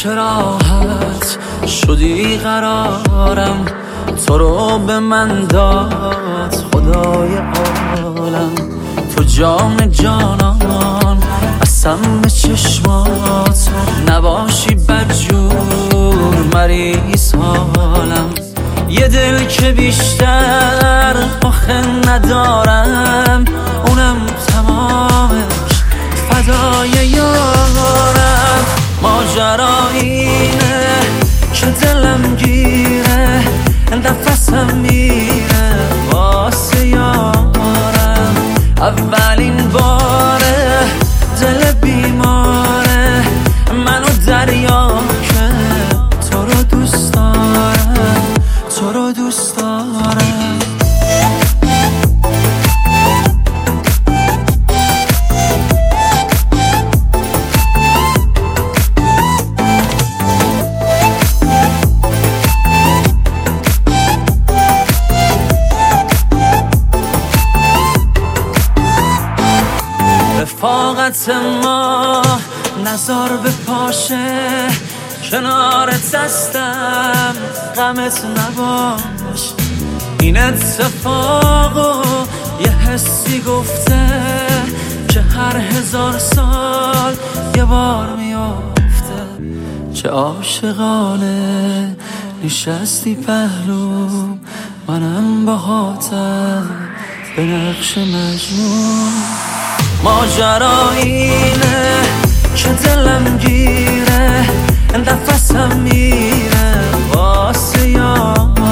که راحت شدی قرارم، تو رو به من داد خدای عالم. تو جان جانان قسم به چشمات، نباشی بدجور مریض حالم. یه دل که بیشتر آخه ندارم، اونم تمامش فدای یارم. ماجرا اینه که دلم گیره، نفسم میره واسه یارم. اولین باره دل بیماره منو دریا که تو رو دوست دارم، تو رو دوست دارم. رفاقت ما نزار به پاشه، کنارت هستم غمت نباش. این اتفاقو یه حسی گفته که هر 1000 سال یه بار میافته. چه عاشقانه نشستی پهلوم، منم باهاتم به نقش مجنون. ماجرا اینه که دلم گیره، نفسم میره واسه یارم.